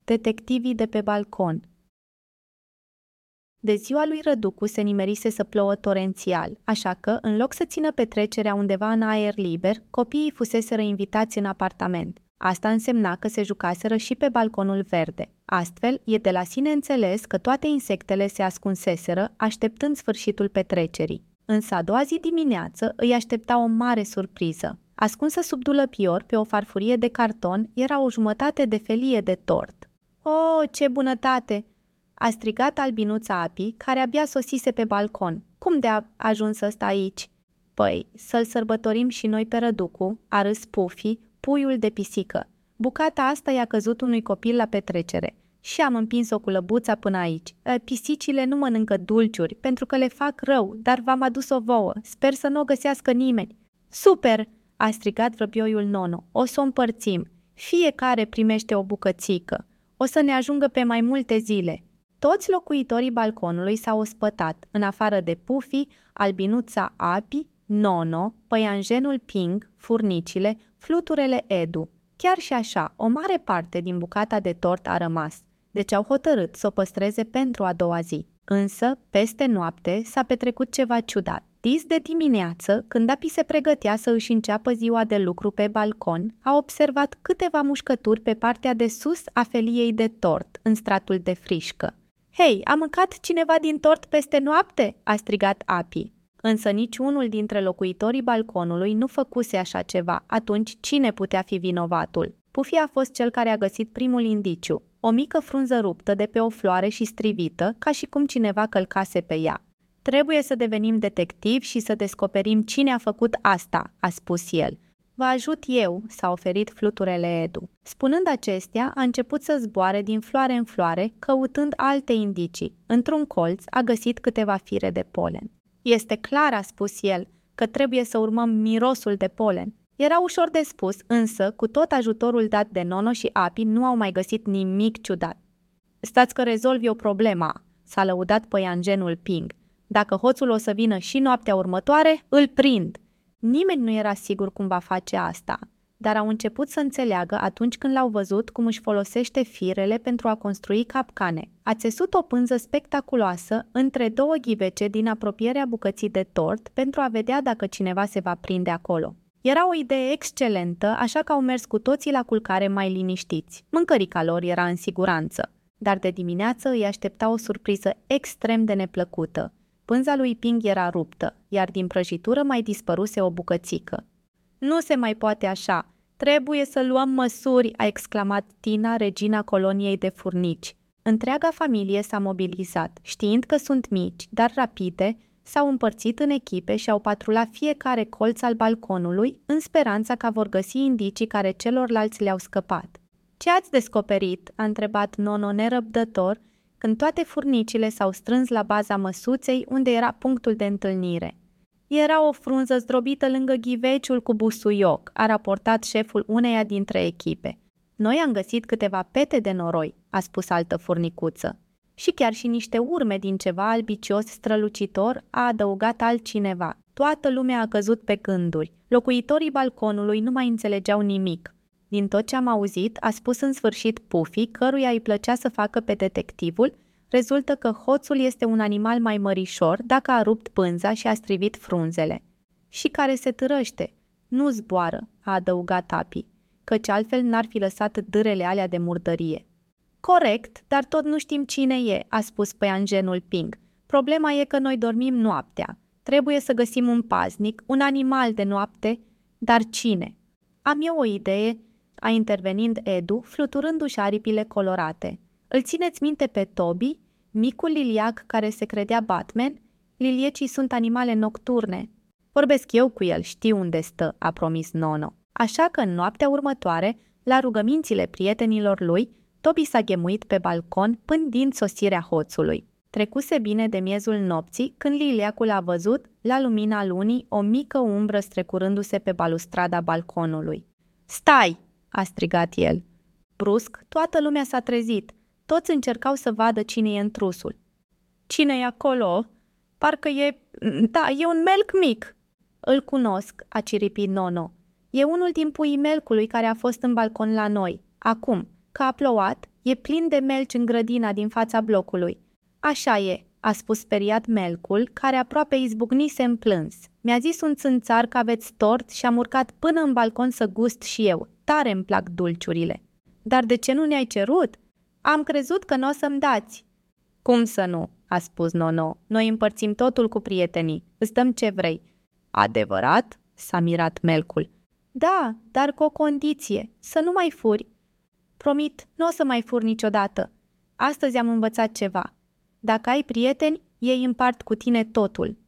Detectivii de pe balcon. De ziua lui Răducu se nimerise să plouă torențial, așa că, în loc să țină petrecerea undeva în aer liber, copiii fuseseră invitați în apartament. Asta însemna că se jucaseră și pe balconul verde. Astfel, e de la sine înțeles că toate insectele se ascunseseră, așteptând sfârșitul petrecerii. Însă a doua zi dimineață îi aștepta o mare surpriză. Ascunsă sub dulăpior, pe o farfurie de carton, era o jumătate de felie de tort. "O, ce bunătate!" a strigat albinuța Api, care abia sosise pe balcon. "Cum de-a ajuns ăsta aici?" "Păi, să-l sărbătorim și noi pe Răducu," a râs Pufi, puiul de pisică. "Bucata asta i-a căzut unui copil la petrecere și am împins-o cu lăbuța până aici. Pisicile nu mănâncă dulciuri, pentru că le fac rău, dar v-am adus-o vouă. Sper să nu o găsească nimeni." "Super!" a strigat vrăbioiul Nono. "O să o împărțim. Fiecare primește o bucățică. O să ne ajungă pe mai multe zile." Toți locuitorii balconului s-au ospătat, în afară de Pufi, albinuța Api, Nono, păianjenul Ping, furnicile, fluturele Edu. Chiar și așa, o mare parte din bucata de tort a rămas, deci au hotărât să o păstreze pentru a doua zi. Însă, peste noapte, s-a petrecut ceva ciudat. Dis de dimineață, când Api se pregătea să își înceapă ziua de lucru pe balcon, a observat câteva mușcături pe partea de sus a feliei de tort, în stratul de frișcă. "Hei, a mâncat cineva din tort peste noapte?" a strigat Api. Însă niciunul dintre locuitorii balconului nu făcuse așa ceva. Atunci cine putea fi vinovatul? Pufi a fost cel care a găsit primul indiciu, o mică frunză ruptă de pe o floare și strivită, ca și cum cineva călcase pe ea. "Trebuie să devenim detectivi și să descoperim cine a făcut asta," a spus el. "Vă ajut eu," s-a oferit fluturele Edu. Spunând acestea, a început să zboare din floare în floare, căutând alte indicii. Într-un colț a găsit câteva fire de polen. "Este clar," a spus el, "că trebuie să urmăm mirosul de polen." Era ușor de spus, însă, cu tot ajutorul dat de Nono și Api, nu au mai găsit nimic ciudat. "Stați că rezolvi o problemă," s-a lăudat păianjenul Ping. "Dacă hoțul o să vină și noaptea următoare, îl prind." Nimeni nu era sigur cum va face asta, dar au început să înțeleagă atunci când l-au văzut cum își folosește firele pentru a construi capcane. A țesut o pânză spectaculoasă între două ghivece din apropierea bucății de tort pentru a vedea dacă cineva se va prinde acolo. Era o idee excelentă, așa că au mers cu toții la culcare mai liniștiți. Mâncărica lor era în siguranță, dar de dimineață îi aștepta o surpriză extrem de neplăcută. Pânza lui Ping era ruptă, iar din prăjitură mai dispăruse o bucățică. "Nu se mai poate așa! Trebuie să luăm măsuri!" a exclamat Tina, regina coloniei de furnici. Întreaga familie s-a mobilizat, știind că sunt mici, dar rapide, s-au împărțit în echipe și au patrulat fiecare colț al balconului, în speranța că vor găsi indicii care celorlalți le-au scăpat. "Ce ați descoperit?" a întrebat Nono nerăbdător, când toate furnicile s-au strâns la baza măsuței unde era punctul de întâlnire. "Era o frunză zdrobită lângă ghiveciul cu busuioc," a raportat șeful uneia dintre echipe. "Noi am găsit câteva pete de noroi," a spus altă furnicuță. "Și chiar și niște urme din ceva albicios strălucitor," a adăugat altcineva. Toată lumea a căzut pe gânduri. Locuitorii balconului nu mai înțelegeau nimic. "Din tot ce am auzit," a spus în sfârșit Pufi, căruia îi plăcea să facă pe detectivul, "rezultă că hoțul este un animal mai mărișor dacă a rupt pânza și a strivit frunzele. Și care se târăște. Nu zboară," a adăugat Api, "căci altfel n-ar fi lăsat dârele alea de murdărie." "Corect, dar tot nu știm cine e," a spus păianjenul Ping. "Problema e că noi dormim noaptea. Trebuie să găsim un paznic, un animal de noapte, dar cine?" "Am eu o idee," a intervenit Edu, fluturându-și aripile colorate. "Îl țineți minte pe Toby, micul liliac care se credea Batman? Liliecii sunt animale nocturne." "Vorbesc eu cu el, știu unde stă," a promis Nono. Așa că în noaptea următoare, la rugămințile prietenilor lui, Toby s-a ghemuit pe balcon pândind sosirea hoțului. Trecuse bine de miezul nopții când liliacul a văzut, la lumina lunii, o mică umbră strecurându-se pe balustrada balconului. "Stai!" a strigat el. Brusc, toată lumea s-a trezit. Toți încercau să vadă cine e intrusul. "Cine e acolo? Parcă e... Da, e un melc mic." "Îl cunosc," a ciripit Nono. "E unul din puii melcului care a fost în balcon la noi. Acum, că a plouat, E plin de melci în grădina din fața blocului. Așa e, a spus speriat Melcul, care aproape izbucnise în plâns. Mi-a zis un țânțar că aveți tort și am urcat până în balcon să gust și eu. Tare îmi plac dulciurile. Dar de ce nu ne-ai cerut? Am crezut că nu o să-mi dați. Cum să nu? A spus Nono. Noi împărțim totul cu prietenii. Îți dăm ce vrei. Adevărat? S-a mirat Melcul. Da, dar cu o condiție. Să nu mai furi. Promit, nu o să mai fur niciodată. Astăzi am învățat ceva. Dacă ai prieteni, ei împart cu tine totul.